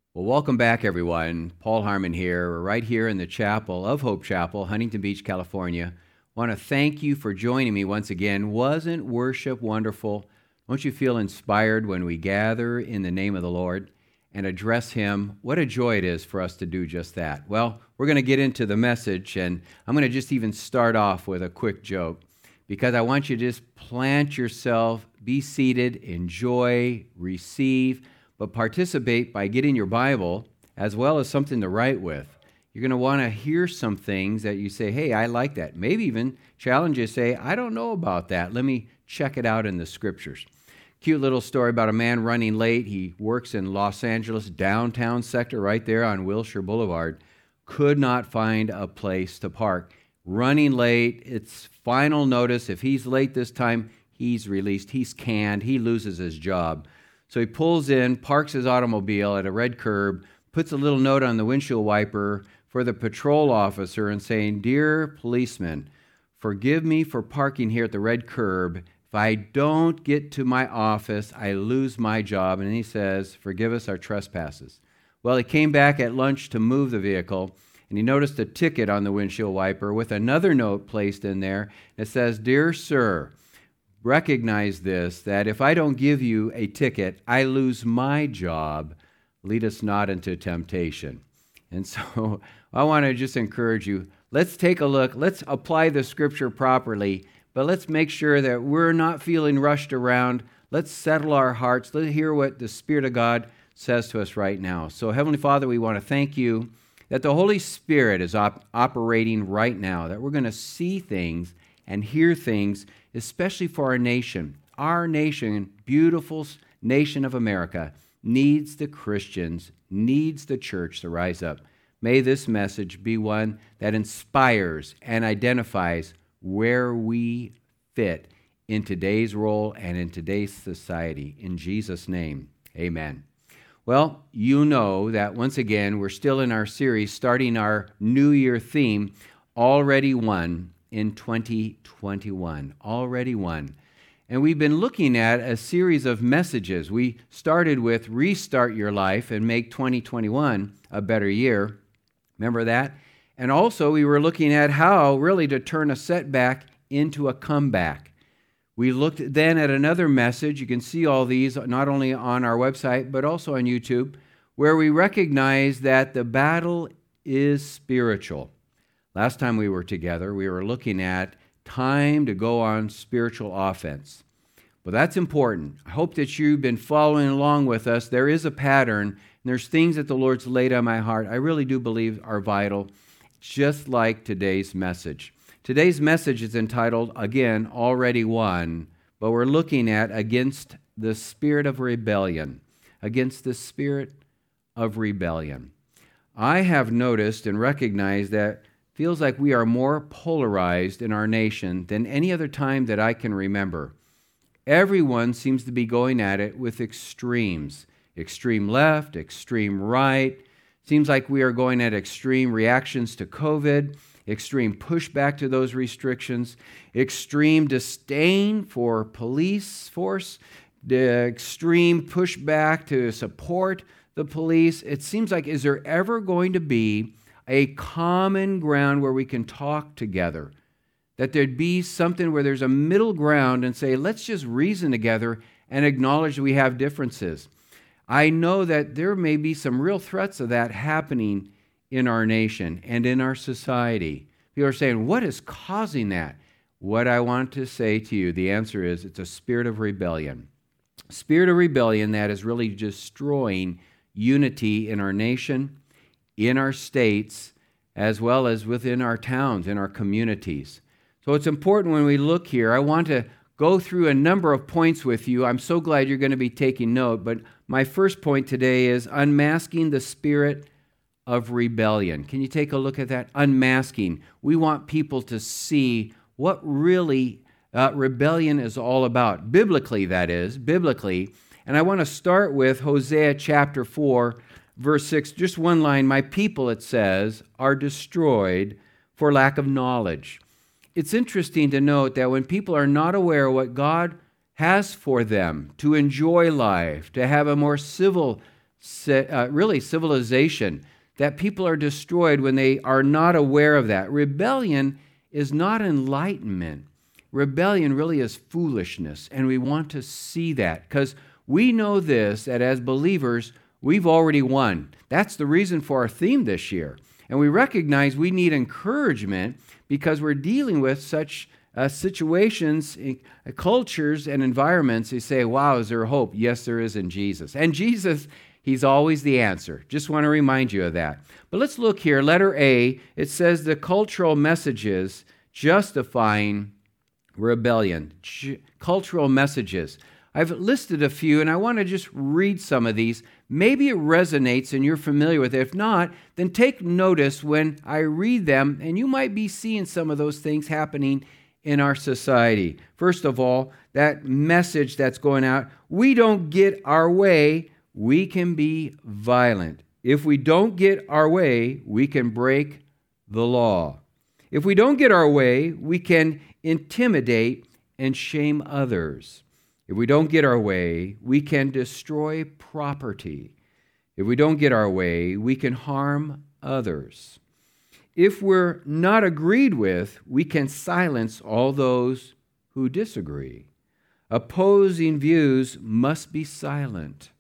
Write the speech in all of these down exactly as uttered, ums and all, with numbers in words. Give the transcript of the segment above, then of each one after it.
Well, welcome back, everyone. Paul Harmon here. We're right here in the chapel of Hope Chapel, Huntington Beach, California. I want to thank you for joining me once again. Wasn't worship wonderful? Don't you feel inspired when we gather in the name of the Lord and address Him? What a joy it is for us to do just that. Well, we're going to get into the message, and I'm going to just even start off with a quick joke because I want you to just plant yourself, be seated, enjoy, receive, but participate by getting your Bible as well as something to write with. You're going to want to hear some things that you say, hey, I like that. Maybe even challenge you, say, I don't know about that. Let me check it out in the Scriptures. Cute little story about a man running late. He works in Los Angeles downtown sector right there on Wilshire Boulevard. Could not find a place to park. Running late. It's final notice. If he's late this time, he's released. He's canned. He loses his job. So he pulls in, parks his automobile at a red curb, puts a little note on the windshield wiper for the patrol officer and saying, Dear policeman, forgive me for parking here at the red curb. If I don't get to my office, I lose my job. And he says, forgive us our trespasses. Well, he came back at lunch to move the vehicle, and he noticed a ticket on the windshield wiper with another note placed in there that says, Dear sir, recognize this, that if I don't give you a ticket, I lose my job. Lead us not into temptation. And so I want to just encourage you, let's take a look, let's apply the Scripture properly, but let's make sure that we're not feeling rushed around. Let's settle our hearts. Let's hear what the Spirit of God says to us right now. So Heavenly Father, we want to thank you that the Holy Spirit is op- operating right now, that we're going to see things and hear things, especially for our nation. Our nation, beautiful nation of America, needs the Christians, needs the church to rise up. May this message be one that inspires and identifies where we fit in today's role and in today's society. In Jesus' name, amen. Well, you know that once again, we're still in our series, starting our New Year theme, Already Won, in twenty twenty-one, already won. And we've been looking at a series of messages. We started with Restart Your Life and Make twenty twenty-one a better year. Remember that? And also we were looking at how really to turn a setback into a comeback. We looked then at another message. You can see all these not only on our website, but also on YouTube, where we recognize that the battle is spiritual. Last time we were together, we were looking at time to go on spiritual offense. Well, that's important. I hope that you've been following along with us. There is a pattern, and there's things that the Lord's laid on my heart I really do believe are vital, just like today's message. Today's message is entitled, again, Already Won, but we're looking at against the spirit of rebellion, against the spirit of rebellion. I have noticed and recognized that feels like we are more polarized in our nation than any other time that I can remember. Everyone seems to be going at it with extremes. Extreme left, extreme right. Seems like we are going at extreme reactions to COVID, extreme pushback to those restrictions, extreme disdain for police force, the extreme pushback to support the police. It seems like, is there ever going to be a common ground where we can talk together, that there'd be something where there's a middle ground and say, let's just reason together and acknowledge we have differences. I know that there may be some real threats of that happening in our nation and in our society. People are saying, what is causing that? What I want to say to you, the answer is it's a spirit of rebellion. Spirit of rebellion that is really destroying unity in our nation, in our states, as well as within our towns, in our communities. So it's important when we look here, I want to go through a number of points with you. I'm so glad you're going to be taking note, but my first point today is unmasking the spirit of rebellion. Can you take a look at that? Unmasking. We want people to see what really uh, rebellion is all about. Biblically, that is, biblically. And I want to start with Hosea chapter four, verse six, just one line. My people, it says, are destroyed for lack of knowledge. It's interesting to note that when people are not aware of what God has for them, to enjoy life, to have a more civil uh, really civilization, that people are destroyed when they are not aware of that. Rebellion is not enlightenment. Rebellion really is foolishness, and we want to see that because we know this, that as believers, we've already won. That's the reason for our theme this year. And we recognize we need encouragement because we're dealing with such uh, situations, uh, cultures, and environments. They say, wow, is there hope? Yes, there is in Jesus. And Jesus, He's always the answer. Just want to remind you of that. But let's look here. Letter A, it says the cultural messages justifying rebellion. Ch- cultural messages. I've listed a few, and I want to just read some of these. Maybe it resonates and you're familiar with it. If not, then take notice when I read them, and you might be seeing some of those things happening in our society. First of all, that message that's going out, we don't get our way, we can be violent. If we don't get our way, we can break the law. If we don't get our way, we can intimidate and shame others. If we don't get our way, we can destroy property. If we don't get our way, we can harm others. If we're not agreed with, we can silence all those who disagree. Opposing views must be silent.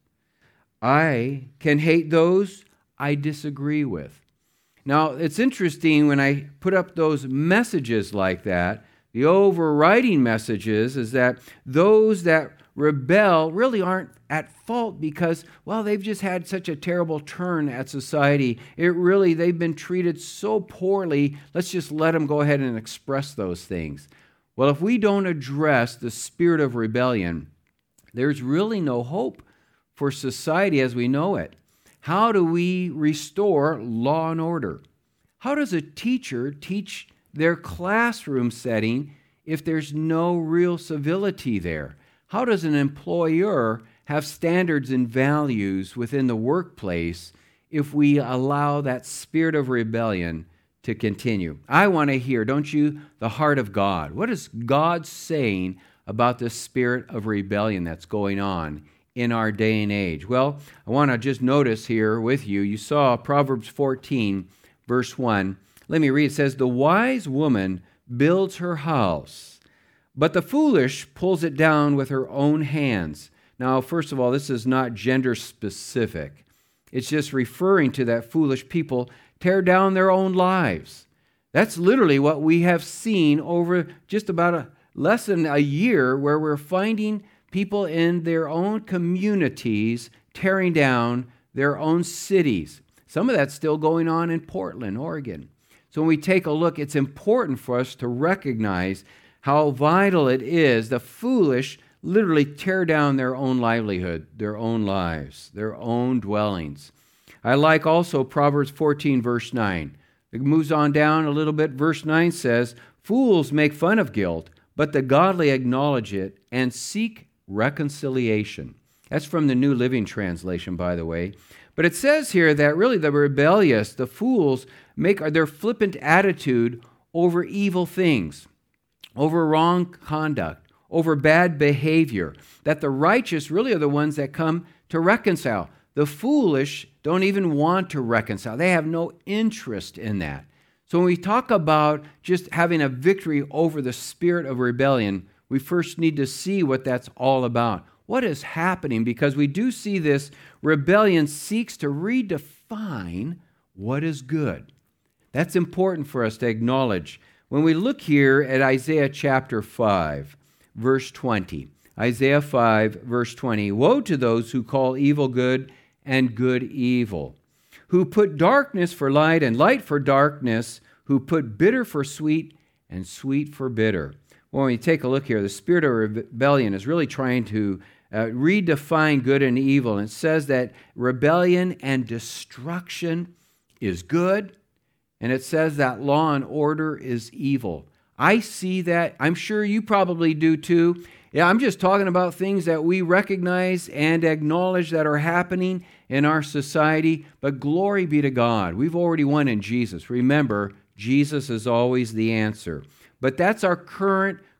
I can hate those I disagree with. Now, it's interesting when I put up those messages like that, the overriding messages is that those that rebel really aren't at fault because, well, they've just had such a terrible turn at society. It really, they've been treated so poorly. Let's just let them go ahead and express those things. Well, if we don't address the spirit of rebellion, there's really no hope for society as we know it. How do we restore law and order? How does a teacher teach their classroom setting if there's no real civility there? How does an employer have standards and values within the workplace if we allow that spirit of rebellion to continue? I want to hear, don't you, the heart of God. What is God saying about this spirit of rebellion that's going on in our day and age? Well, I want to just notice here with you, you saw Proverbs fourteen, verse one. Let me read. It says, the wise woman builds her house, but the foolish pulls it down with her own hands. Now, first of all, this is not gender specific. It's just referring to that foolish people tear down their own lives. That's literally what we have seen over just about a, less than a year, where we're finding people in their own communities tearing down their own cities. Some of that's still going on in Portland, Oregon. So when we take a look, it's important for us to recognize how vital it is. The foolish literally tear down their own livelihood, their own lives, their own dwellings. I like also Proverbs fourteen, verse nine. It moves on down a little bit. Verse nine says, fools make fun of guilt, but the godly acknowledge it and seek reconciliation. That's from the New Living Translation, by the way. But it says here that really the rebellious, the fools, make their flippant attitude over evil things, over wrong conduct, over bad behavior, that the righteous really are the ones that come to reconcile. The foolish don't even want to reconcile. They have no interest in that. So when we talk about just having a victory over the spirit of rebellion, we first need to see what that's all about. What is happening? Because we do see this rebellion seeks to redefine what is good. That's important for us to acknowledge. When we look here at Isaiah chapter five, verse twenty, Isaiah five, verse twenty, woe to those who call evil good and good evil, who put darkness for light and light for darkness, who put bitter for sweet and sweet for bitter. Well, when you take a look here, the spirit of rebellion is really trying to uh, redefine good and evil. And it says that rebellion and destruction is good, and it says that law and order is evil. I see that. I'm sure you probably do too. Yeah, I'm just talking about things that we recognize and acknowledge that are happening in our society. But glory be to God. We've already won in Jesus. Remember, Jesus is always the answer. But that's our current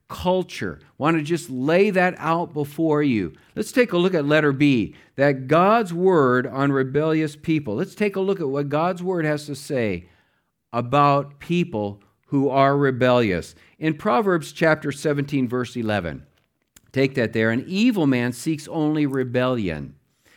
culture. Want to just lay that out before you. Let's take a look at letter B, that God's word on rebellious people. Let's take a look at what God's word has to say about people who are rebellious. In Proverbs chapter seventeen, verse eleven, take that there. An evil man seeks only rebellion.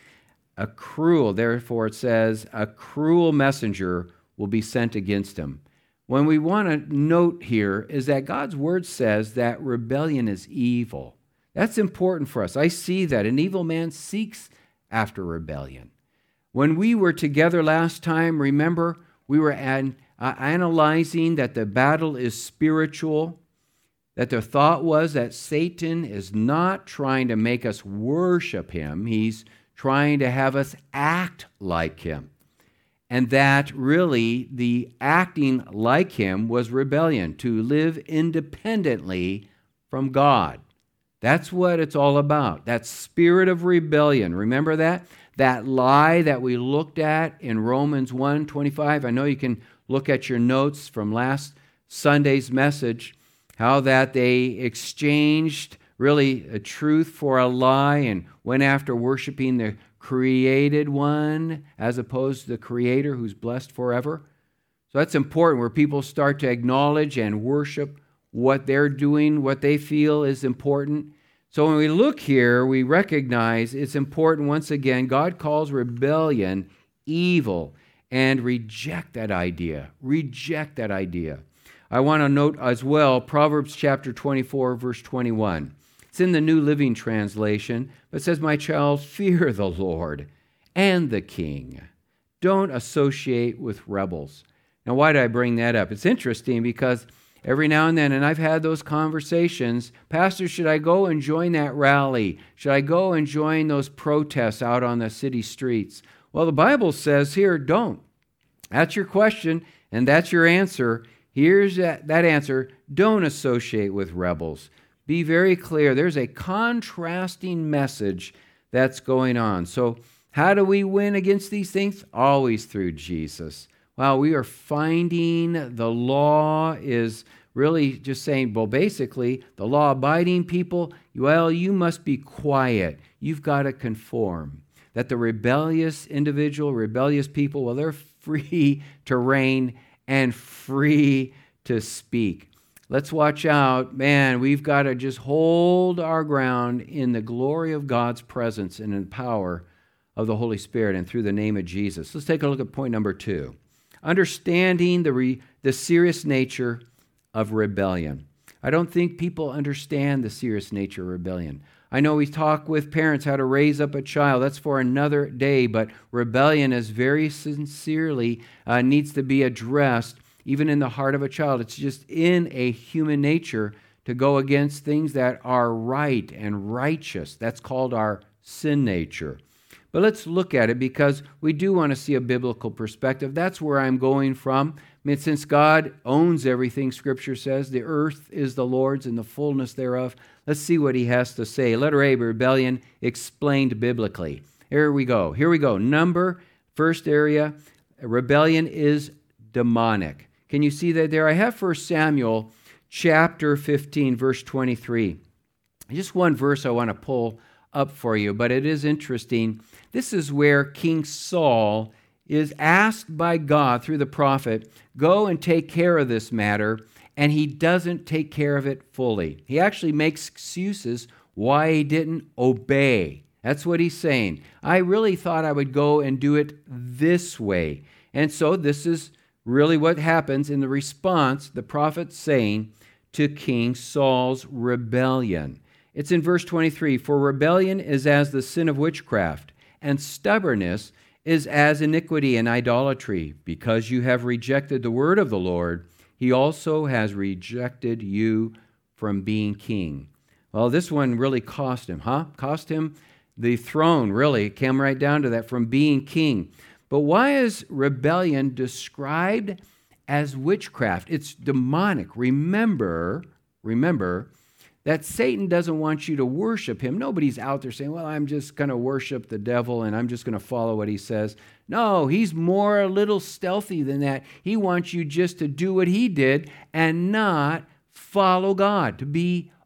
A cruel, therefore it says, a cruel messenger will be sent against him. When we want to note here is that God's word says that rebellion is evil. That's important for us. I see that an evil man seeks after rebellion. When we were together last time, remember, we were an, uh, analyzing that the battle is spiritual, that the thought was that Satan is not trying to make us worship him. He's trying to have us act like him. And that really the acting like him was rebellion, to live independently from God. That's what it's all about, that spirit of rebellion. Remember that? That lie that we looked at in Romans one twenty-five. I know you can look at your notes from last Sunday's message, how that they exchanged really a truth for a lie and went after worshiping the created one as opposed to the Creator who's blessed forever. So that's important, where people start to acknowledge and worship what they're doing, what they feel is important. So when we look here, we recognize it's important once again. God calls rebellion evil, and reject that idea. Reject that idea. I want to note as well Proverbs chapter twenty-four, verse twenty-one. It's in the New Living Translation, but it says, "My child, fear the Lord and the king. Don't associate with rebels." Now, why did I bring that up? It's interesting because every now and then, and I've had those conversations, Pastor, should I go and join that rally? Should I go and join those protests out on the city streets? Well, the Bible says here, don't. That's your question, and that's your answer. Here's that, that answer. Don't associate with rebels. Be very clear. There's a contrasting message that's going on. So how do we win against these things? Always through Jesus. Wow, we are finding the law is really just saying, well, basically, the law-abiding people, well, you must be quiet. You've got to conform. That the rebellious individual, rebellious people, well, they're free to reign and free to speak. Let's watch out. Man, we've got to just hold our ground in the glory of God's presence and in the power of the Holy Spirit and through the name of Jesus. Let's take a look at point number two. Understanding the, re, the serious nature of rebellion. I don't think people understand the serious nature of rebellion. I know we talk with parents how to raise up a child. That's for another day, but rebellion is very sincerely uh, needs to be addressed even in the heart of a child. It's just in a human nature to go against things that are right and righteous. That's called our sin nature. But let's look at it because we do want to see a biblical perspective. That's where I'm going from. I mean, since God owns everything, Scripture says, the earth is the Lord's and the fullness thereof. Let's see what he has to say. Letter A, rebellion explained biblically. Here we go. Here we go. Number, first area, rebellion is demonic. Can you see that there? I have First Samuel chapter fifteen, verse twenty-three. Just one verse I want to pull up for you, but it is interesting. This is where King Saul is asked by God through the prophet, go and take care of this matter, and he doesn't take care of it fully. He actually makes excuses why he didn't obey. That's what he's saying. I really thought I would go and do it this way. And so this is really what happens in the response, the prophet saying to King Saul's rebellion. It's in verse twenty-three, "For rebellion is as the sin of witchcraft, and stubbornness is as iniquity and idolatry. Because you have rejected the word of the Lord, he also has rejected you from being king." Well, this one really cost him, huh? Cost him the throne, really. It came right down to that, from being king. But why is rebellion described as witchcraft? It's demonic. Remember, remember that Satan doesn't want you to worship him. Nobody's out there saying, well, I'm just going to worship the devil and I'm just going to follow what he says. No, he's more a little stealthy than that. He wants you just to do what he did and not follow God, to be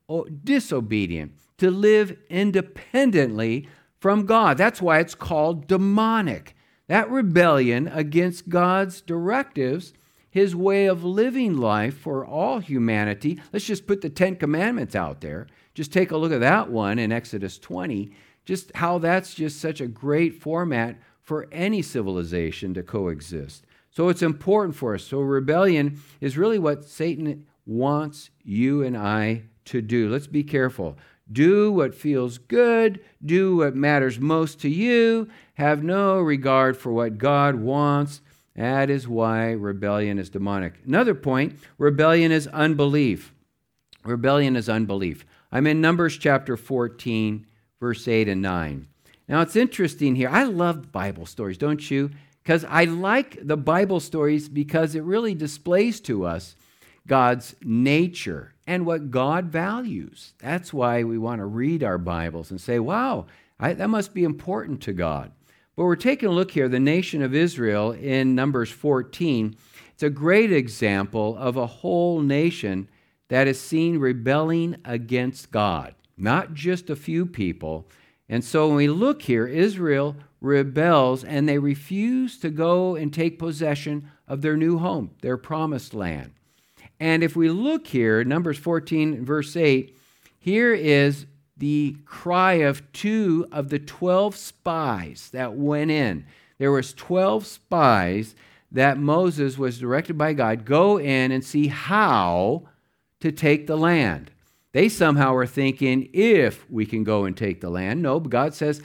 disobedient, to live independently from God. That's why it's called demonic. That rebellion against God's directives, his way of living life for all humanity. Let's just put the Ten Commandments out there. Just take a look at that one in Exodus twenty, just how that's just such a great format for any civilization to coexist. So it's important for us. So rebellion is really what Satan wants you and I to do. Let's be careful. Do what feels good. Do what matters most to you. Have no regard for what God wants. That is why rebellion is demonic. Another point, rebellion is unbelief. Rebellion is unbelief. I'm in Numbers chapter fourteen, verse eight and nine. Now it's interesting here. I love Bible stories, don't you? Because I like the Bible stories because it really displays to us God's nature and what God values. That's why we want to read our Bibles and say, wow, I, that must be important to God. But we're taking a look here, the nation of Israel in Numbers fourteen. It's a great example of a whole nation that is seen rebelling against God, not just a few people. And so when we look here, Israel rebels and they refuse to go and take possession of their new home, their promised land. And if we look here, Numbers fourteen, verse eight, here is the cry of two of the twelve spies that went in. There was twelve spies that Moses was directed by God, go in and see how to take the land. They somehow were thinking, if we can go and take the land. No, but God says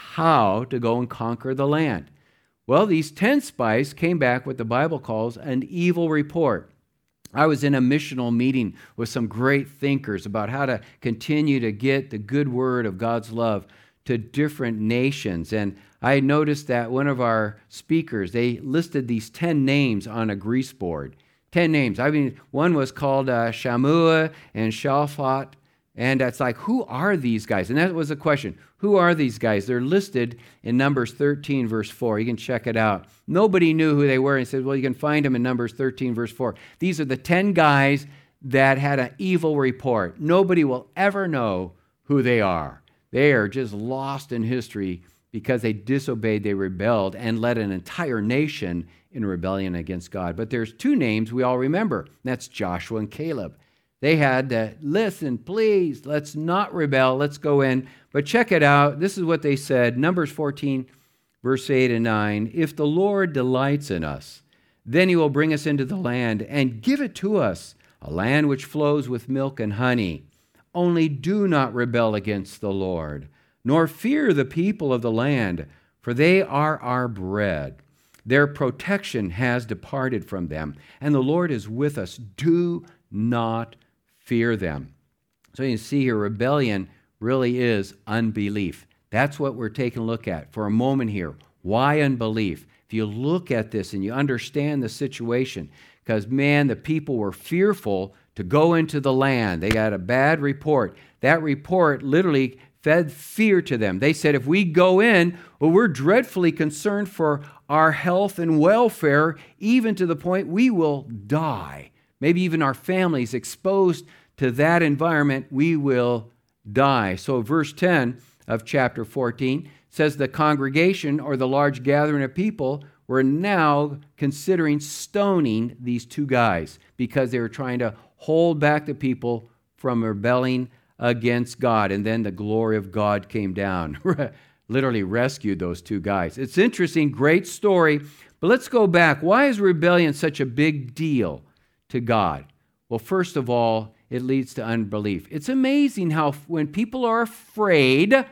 how to go and conquer the land. Well, these ten spies came back what the Bible calls an evil report. I was in a missional meeting with some great thinkers about how to continue to get the good word of God's love to different nations. And I noticed that one of our speakers, they listed these ten names on a grease board. Ten names. I mean, one was called uh, Shammua and Shalphat. And it's like, who are these guys? And that was the question. Who are these guys? They're listed in Numbers thirteen, verse four. You can check it out. Nobody knew who they were. And he said, well, you can find them in Numbers thirteen, verse four. These are the ten guys that had an evil report. Nobody will ever know who they are. They are just lost in history because they disobeyed, they rebelled, and led an entire nation in rebellion against God. But there's two names we all remember. And that's Joshua and Caleb. They had to listen, please, let's not rebel, let's go in. But check it out. This is what they said, Numbers fourteen, verse eight and nine. If the Lord delights in us, then he will bring us into the land and give it to us, a land which flows with milk and honey. Only do not rebel against the Lord, nor fear the people of the land, for they are our bread. Their protection has departed from them, and the Lord is with us. Do not fear them. So you see here, rebellion really is unbelief. That's what we're taking a look at for a moment here. Why unbelief? If you look at this and you understand the situation, because, man, the people were fearful to go into the land. They got a bad report. That report literally fed fear to them. They said, if we go in, well, we're dreadfully concerned for our health and welfare, even to the point we will die. Maybe even our families exposed to that environment, we will die. So verse ten of chapter fourteen says the congregation, or the large gathering of people, were now considering stoning these two guys because they were trying to hold back the people from rebelling against God. And then the glory of God came down, literally rescued those two guys. It's interesting, great story. But let's go back. Why is rebellion such a big deal to God? Well, first of all, it leads to unbelief. It's amazing how when people are afraid,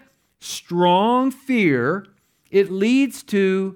strong fear, it leads to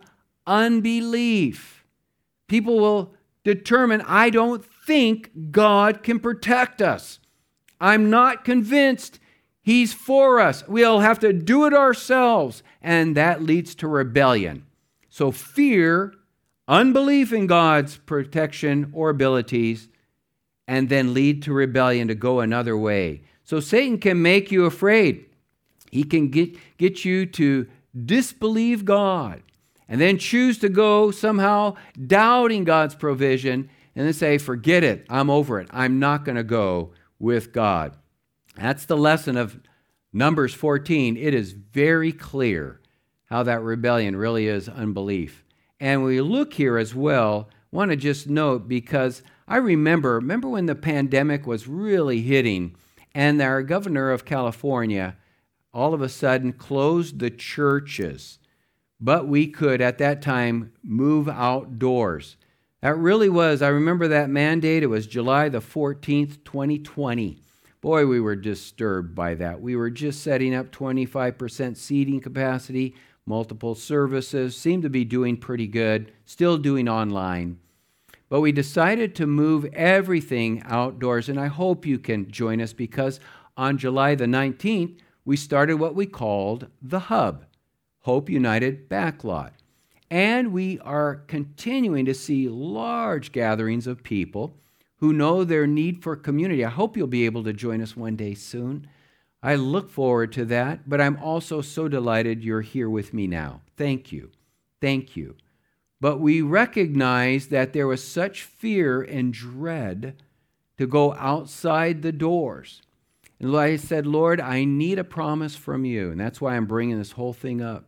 unbelief. People will determine, I don't think God can protect us. I'm not convinced he's for us. We'll have to do it ourselves. And that leads to rebellion. So fear, unbelief in God's protection or abilities, and then lead to rebellion to go another way. So Satan can make you afraid. He can get, get you to disbelieve God and then choose to go somehow doubting God's provision and then say, forget it, I'm over it. I'm not going to go with God. That's the lesson of Numbers fourteen. It is very clear how that rebellion really is unbelief. And we look here as well, want to just note, because I remember, remember when the pandemic was really hitting, and our governor of California all of a sudden closed the churches, but we could at that time move outdoors. That really was, I remember that mandate, it was July the fourteenth, twenty twenty. Boy, we were disturbed by that. We were just setting up twenty-five percent seating capacity, multiple services, seemed to be doing pretty good, still doing online. But we decided to move everything outdoors, and I hope you can join us, because on July the nineteenth, we started what we called the Hub, Hope United Backlot. And we are continuing to see large gatherings of people who know their need for community. I hope you'll be able to join us one day soon. I look forward to that, but I'm also so delighted you're here with me now. Thank you. Thank you. But we recognize that there was such fear and dread to go outside the doors. And I said, Lord, I need a promise from you. And that's why I'm bringing this whole thing up.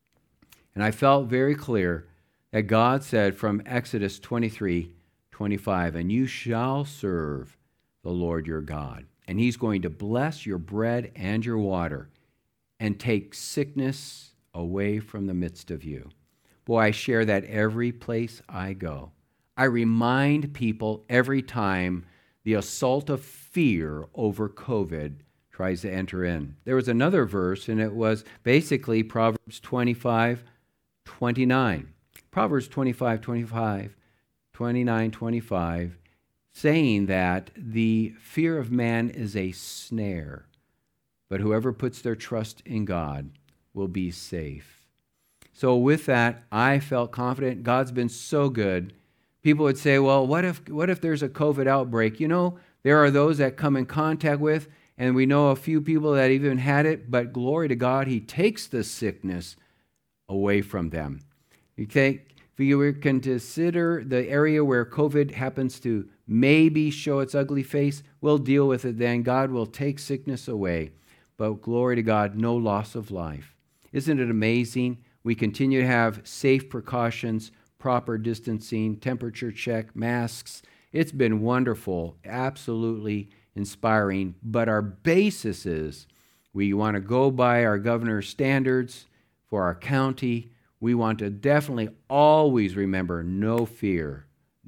And I felt very clear that God said from Exodus twenty-three, twenty-five, and you shall serve the Lord your God. And he's going to bless your bread and your water and take sickness away from the midst of you. Boy, I share that every place I go. I remind people every time the assault of fear over COVID tries to enter in. There was another verse, and it was basically Proverbs twenty-five, twenty-nine. Proverbs twenty-five, twenty-five, twenty-nine, twenty-five, saying that the fear of man is a snare, but whoever puts their trust in God will be safe. So with that, I felt confident. God's been so good. People would say, well, what if what if there's a COVID outbreak? You know, there are those that come in contact with, and we know a few people that even had it, but glory to God, he takes the sickness away from them. Okay, if you can consider the area where COVID happens to maybe show its ugly face, we'll deal with it then. God will take sickness away. But glory to God, no loss of life. Isn't it amazing? We continue to have safe precautions, proper distancing, temperature check, masks. It's been wonderful, absolutely inspiring. But our basis is we want to go by our governor's standards for our county. We want to definitely always remember no fear,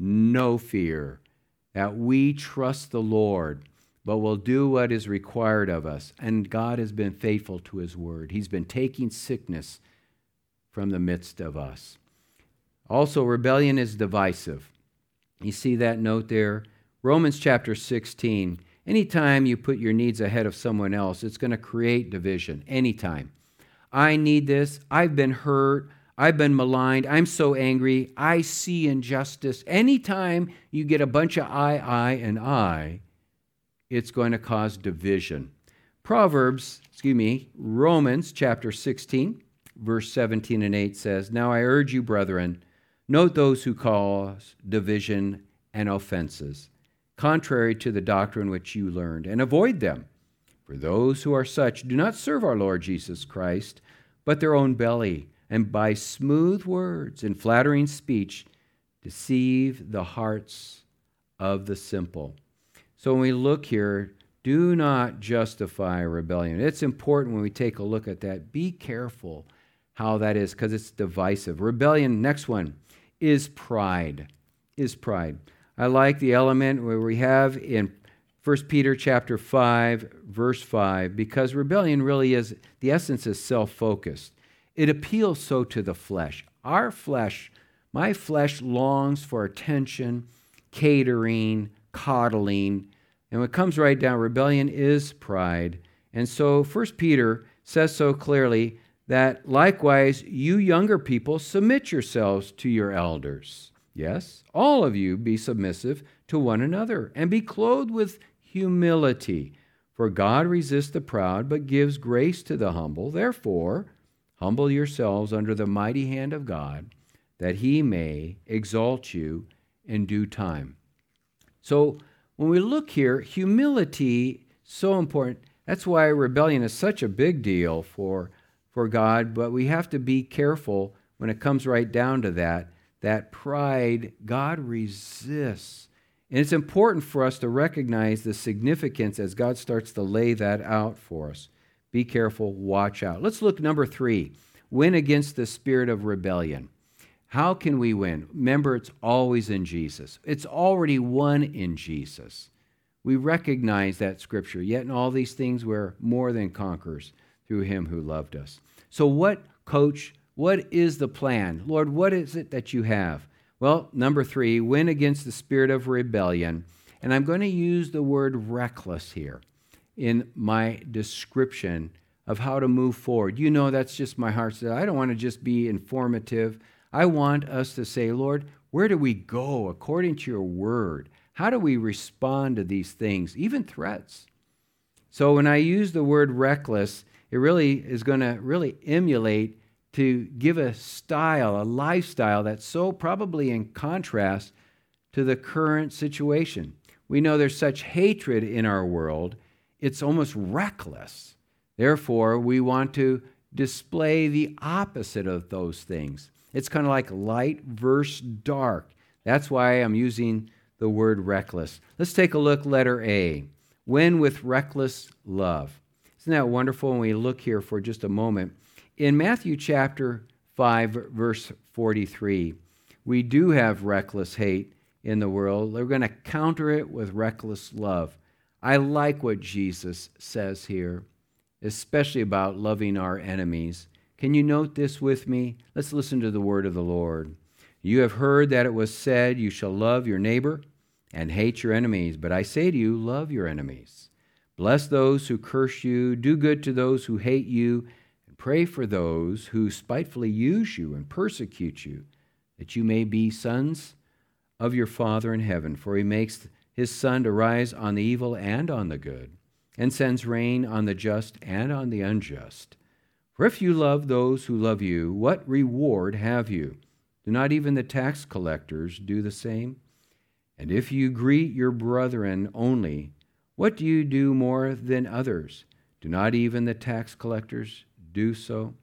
no fear, that we trust the Lord, but we'll do what is required of us. And God has been faithful to his word. He's been taking sickness from the midst of us. Also, rebellion is divisive. You see that note there? Romans chapter sixteen. Anytime you put your needs ahead of someone else, it's going to create division. Anytime. I need this. I've been hurt. I've been maligned. I'm so angry. I see injustice. Anytime you get a bunch of I, I, and I, it's going to cause division. Proverbs, excuse me, Romans chapter sixteen, verse seventeen and eight says, now I urge you, brethren, note those who cause division and offenses, contrary to the doctrine which you learned, and avoid them. For those who are such do not serve our Lord Jesus Christ, but their own belly, and by smooth words and flattering speech deceive the hearts of the simple. So when we look here, do not justify rebellion. It's important when we take a look at that. Be careful how that is, because it's divisive. Rebellion, next one, is pride. Is pride. I like the element where we have in First Peter chapter five, verse five, because rebellion really is, the essence is self-focused. It appeals so to the flesh. Our flesh, my flesh longs for attention, catering, coddling. And when it comes right down, rebellion is pride. And so First Peter says so clearly that likewise, you younger people, submit yourselves to your elders. Yes, all of you be submissive to one another and be clothed with humility. For God resists the proud, but gives grace to the humble. Therefore, humble yourselves under the mighty hand of God, that he may exalt you in due time. So when we look here, humility, so important. That's why rebellion is such a big deal for, for God, but we have to be careful when it comes right down to that. That pride, God resists. And it's important for us to recognize the significance as God starts to lay that out for us. Be careful, watch out. Let's look number three, win against the spirit of rebellion. How can we win? Remember, it's always in Jesus. It's already won in Jesus. We recognize that scripture, yet in all these things we're more than conquerors through him who loved us. So what, coach, what is the plan? Lord, what is it that you have? Well, number three, win against the spirit of rebellion. And I'm going to use the word reckless here in my description of how to move forward. You know, that's just my heart. I don't want to just be informative. I want us to say, Lord, where do we go according to your word? How do we respond to these things, even threats? So when I use the word reckless, it really is going to really emulate to give a style, a lifestyle that's so probably in contrast to the current situation. We know there's such hatred in our world, it's almost reckless. Therefore, we want to display the opposite of those things. It's kind of like light versus dark. That's why I'm using the word reckless. Let's take a look, letter A. Win with reckless love. Isn't that wonderful when we look here for just a moment? In Matthew chapter five, verse forty-three, we do have reckless hate in the world. We're going to counter it with reckless love. I like what Jesus says here, especially about loving our enemies. Can you note this with me? Let's listen to the word of the Lord. You have heard that it was said, you shall love your neighbor and hate your enemies. But I say to you, love your enemies. Bless those who curse you. Do good to those who hate you. And pray for those who spitefully use you and persecute you, that you may be sons of your Father in heaven. For he makes his sun to rise on the evil and on the good, and sends rain on the just and on the unjust. For if you love those who love you, what reward have you? Do not even the tax collectors do the same? And if you greet your brethren only, what do you do more than others? Do not even the tax collectors do so?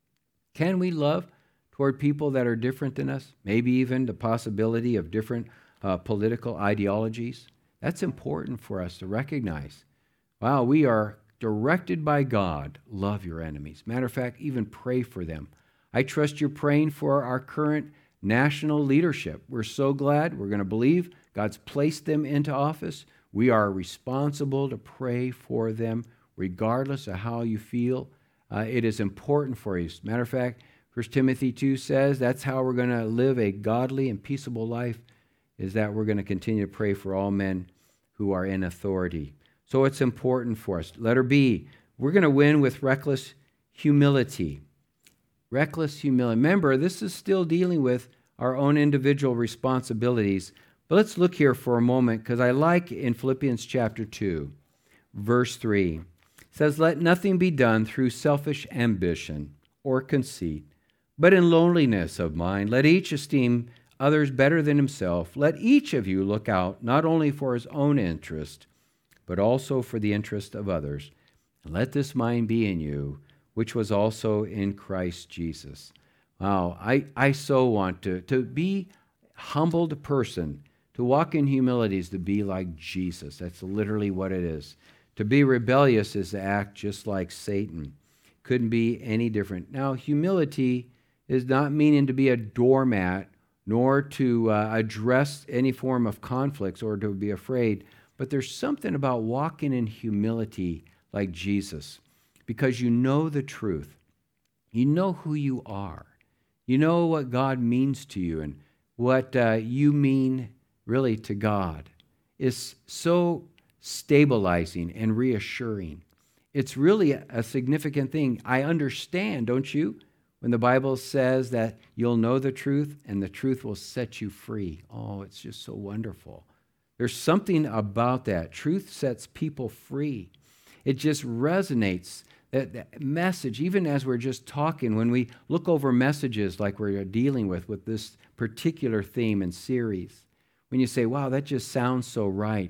Can we love toward people that are different than us? Maybe even the possibility of different uh, political ideologies? That's important for us to recognize. Wow, we are directed by God. Love your enemies. Matter of fact, even pray for them. I trust you're praying for our current national leadership. We're so glad. We're going to believe God's placed them into office. We are responsible to pray for them regardless of how you feel. Uh, it is important for you. Matter of fact, First Timothy two says that's how we're going to live a godly and peaceable life, is that we're going to continue to pray for all men who are in authority. So it's important for us. Letter B, we're going to win with reckless humility. Reckless humility. Remember, this is still dealing with our own individual responsibilities. But let's look here for a moment, because I like in Philippians chapter two, verse three. It says, let nothing be done through selfish ambition or conceit, but in lowliness of mind, let each esteem others better than himself. Let each of you look out not only for his own interest, but also for the interest of others. And let this mind be in you, which was also in Christ Jesus. Wow, I, I so want to, to be a humbled person. To walk in humility is to be like Jesus. That's literally what it is. To be rebellious is to act just like Satan. Couldn't be any different. Now, humility is not meaning to be a doormat, nor to uh, address any form of conflicts or to be afraid. But there's something about walking in humility like Jesus, because you know the truth. You know who you are. You know what God means to you and what uh, you mean really to God. It's so stabilizing and reassuring. It's really a significant thing. I understand, don't you? When the Bible says that you'll know the truth and the truth will set you free. Oh, it's just so wonderful. There's something about that. Truth sets people free. It just resonates. That, that message, even as we're just talking, when we look over messages like we're dealing with with this particular theme and series, when you say, wow, that just sounds so right,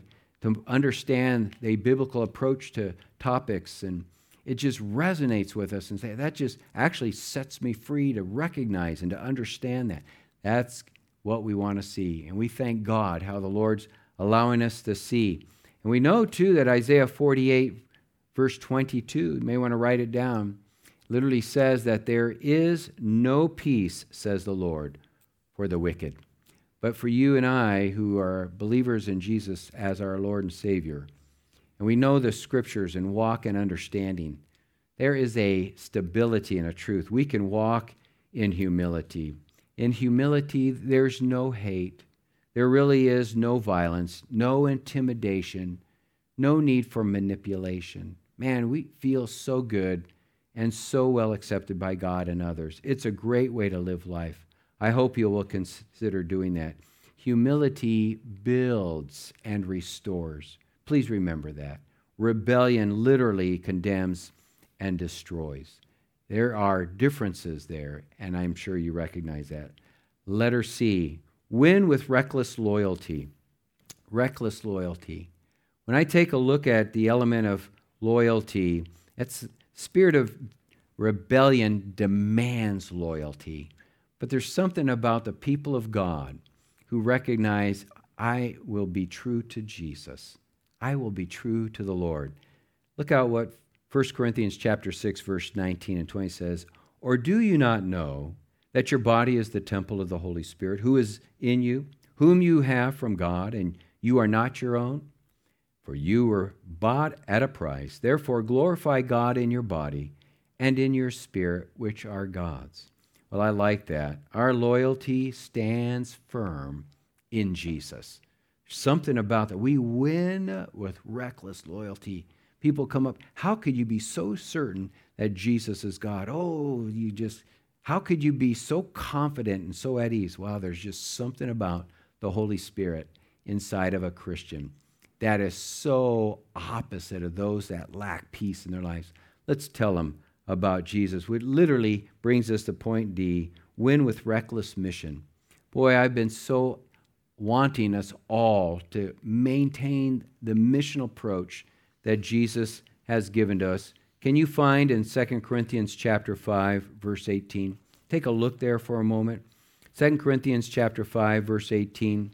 to understand the biblical approach to topics, and it just resonates with us and say, that just actually sets me free to recognize and to understand that. That's what we want to see. And we thank God how the Lord's allowing us to see. And we know, too, that Isaiah forty-eight, verse twenty-two, you may want to write it down, literally says that there is no peace, says the Lord, for the wicked. But for you and I who are believers in Jesus as our Lord and Savior, and we know the Scriptures and walk in understanding, there is a stability and a truth. We can walk in humility. In humility, there's no hate. There really is no violence, no intimidation, no need for manipulation. Man, we feel so good and so well accepted by God and others. It's a great way to live life. I hope you will consider doing that. Humility builds and restores. Please remember that. Rebellion literally condemns and destroys. There are differences there, and I'm sure you recognize that. Letter C, win with reckless loyalty. Reckless loyalty. When I take a look at the element of loyalty, that's spirit of rebellion demands loyalty. But there's something about the people of God who recognize, I will be true to Jesus. I will be true to the Lord. Look out what First Corinthians chapter six, verse nineteen and twenty says, or do you not know that your body is the temple of the Holy Spirit, who is in you, whom you have from God, and you are not your own? For you were bought at a price. Therefore glorify God in your body and in your spirit, which are God's. Well, I like that. Our loyalty stands firm in Jesus. Something about that. We win with reckless loyalty. People come up, how could you be so certain that Jesus is God? Oh, you just, how could you be so confident and so at ease? Wow, there's just something about the Holy Spirit inside of a Christian that is so opposite of those that lack peace in their lives. Let's tell them about Jesus, which literally brings us to point D, win with reckless mission. Boy, I've been so wanting us all to maintain the missional approach that Jesus has given to us. Can you find in Second Corinthians chapter five, verse eighteen? Take a look there for a moment. Second Corinthians chapter five, verse eighteen.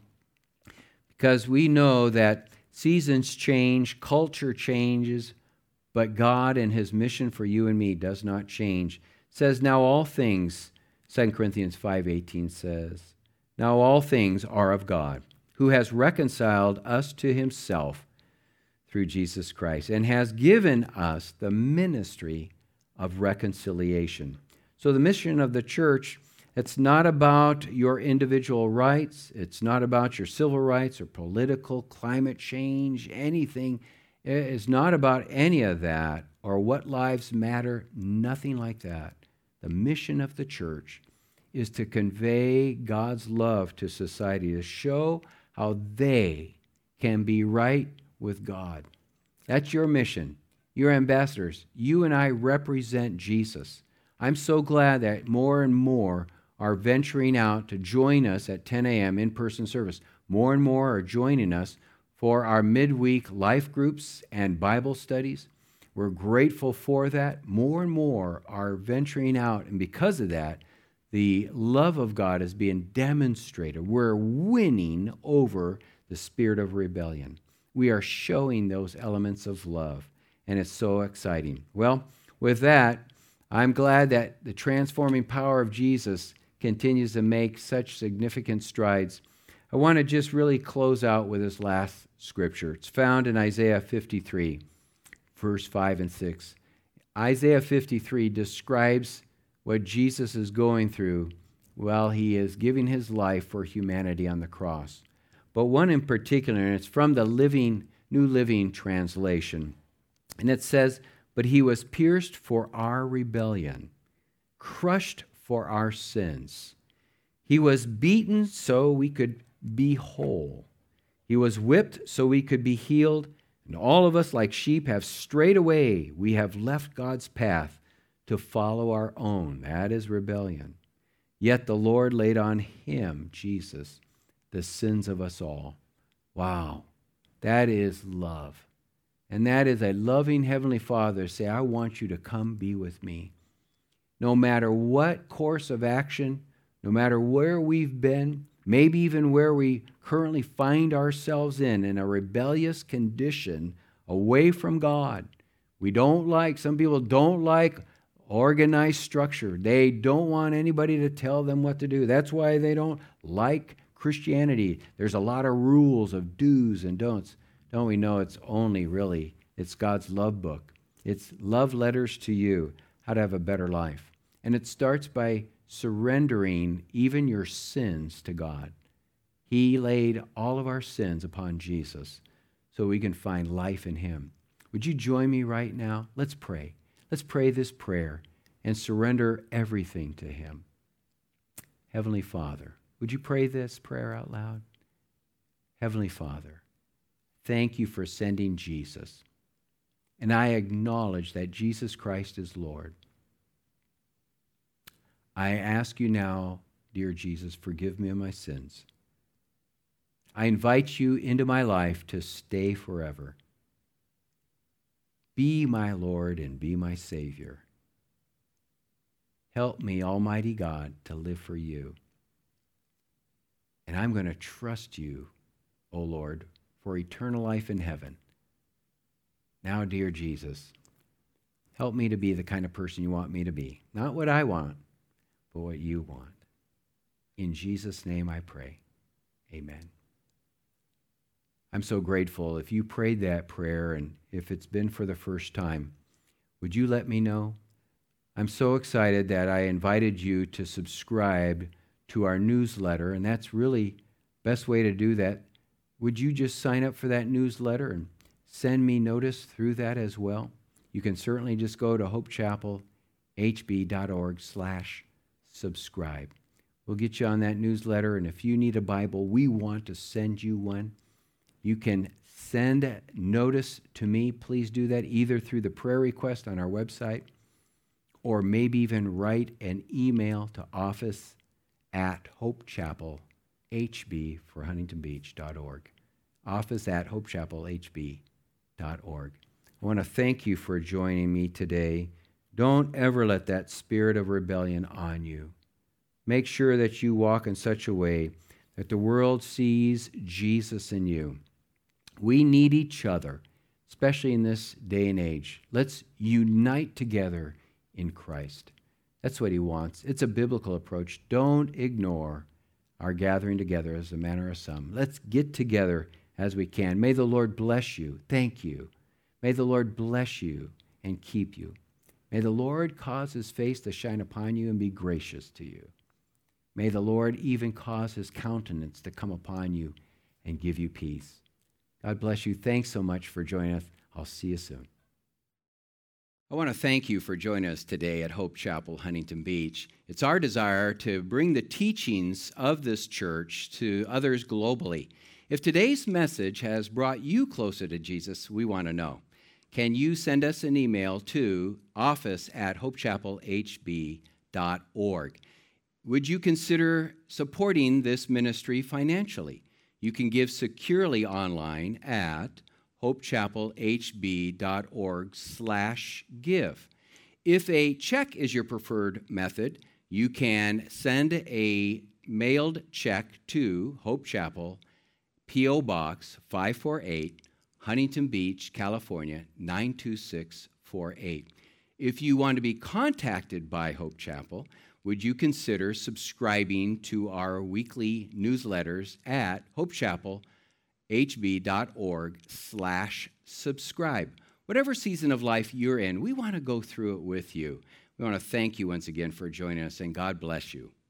Because we know that seasons change, culture changes, but God and his mission for you and me does not change. It says, now all things, Second Corinthians five eighteen says, now all things are of God, who has reconciled us to himself through Jesus Christ, and has given us the ministry of reconciliation. So the mission of the church, it's not about your individual rights. It's not about your civil rights or political, climate change, anything. It's not about any of that or what lives matter, nothing like that. The mission of the church is to convey God's love to society, to show how they can be right with God. That's your mission. You're ambassadors. You and I represent Jesus. I'm so glad that more and more are venturing out to join us at ten a.m. in-person service. More and more are joining us for our midweek life groups and Bible studies. We're grateful for that. More and more are venturing out, and because of that, the love of God is being demonstrated. We're winning over the spirit of rebellion. We are showing those elements of love, and it's so exciting. Well, with that, I'm glad that the transforming power of Jesus continues to make such significant strides. I want to just really close out with this last scripture. It's found in Isaiah fifty-three, verse five and six. Isaiah fifty-three describes what Jesus is going through while he is giving his life for humanity on the cross. But one in particular, and it's from the Living New Living Translation. And it says, but he was pierced for our rebellion, crushed for our sins. He was beaten so we could be whole. He was whipped so we could be healed. And all of us, like sheep, have strayed away. We have left God's path to follow our own. That is rebellion. Yet the Lord laid on him, Jesus, the sins of us all. Wow. That is love. And that is a loving Heavenly Father say, I want you to come be with me. No matter what course of action, no matter where we've been, maybe even where we currently find ourselves in, in a rebellious condition away from God. We don't like, some people don't like organized structure. They don't want anybody to tell them what to do. That's why they don't like Christianity. There's a lot of rules of do's and don'ts. Don't we know it's only really, it's God's love book. It's love letters to you, how to have a better life. And it starts by surrendering even your sins to God. He laid all of our sins upon Jesus so we can find life in him. Would you join me right now? Let's pray. Let's pray this prayer and surrender everything to him. Heavenly Father, would you pray this prayer out loud? Heavenly Father, thank you for sending Jesus. And I acknowledge that Jesus Christ is Lord. I ask you now, dear Jesus, forgive me of my sins. I invite you into my life to stay forever. Be my Lord and be my Savior. Help me, Almighty God, to live for you. And I'm going to trust you, O Lord, for eternal life in heaven. Now, dear Jesus, help me to be the kind of person you want me to be. Not what I want, but what you want. In Jesus' name I pray. Amen. I'm so grateful. If you prayed that prayer, and if it's been for the first time, would you let me know? I'm so excited that I invited you to subscribe to our newsletter, and that's really the best way to do that. Would you just sign up for that newsletter and send me notice through that as well? You can certainly just go to hopechapelhb.org slash subscribe. We'll get you on that newsletter, and if you need a Bible, we want to send you one. You can send notice to me. Please do that either through the prayer request on our website or maybe even write an email to office at hopechapelhb for huntington beach dot org. Office at hopechapelhb dot org. I want to thank you for joining me today. Don't ever let that spirit of rebellion on you. Make sure that you walk in such a way that the world sees Jesus in you. We need each other, especially in this day and age. Let's unite together in Christ. That's what he wants. It's a biblical approach. Don't ignore our gathering together as the manner of some. Let's get together as we can. May the Lord bless you. Thank you. May the Lord bless you and keep you. May the Lord cause his face to shine upon you and be gracious to you. May the Lord even cause his countenance to come upon you and give you peace. God bless you. Thanks so much for joining us. I'll see you soon. I want to thank you for joining us today at Hope Chapel, Huntington Beach. It's our desire to bring the teachings of this church to others globally. If today's message has brought you closer to Jesus, we want to know. Can you send us an email to office at hopechapelhb dot org? Would you consider supporting this ministry financially? You can give securely online at hopechapelhb.org slash give. If a check is your preferred method, you can send a mailed check to Hope Chapel, P O. Box five forty-eight, Huntington Beach, California, nine two six four eight. If you want to be contacted by Hope Chapel, would you consider subscribing to our weekly newsletters at hopechapelhb.org slash subscribe? Whatever season of life you're in, we want to go through it with you. We want to thank you once again for joining us, and God bless you.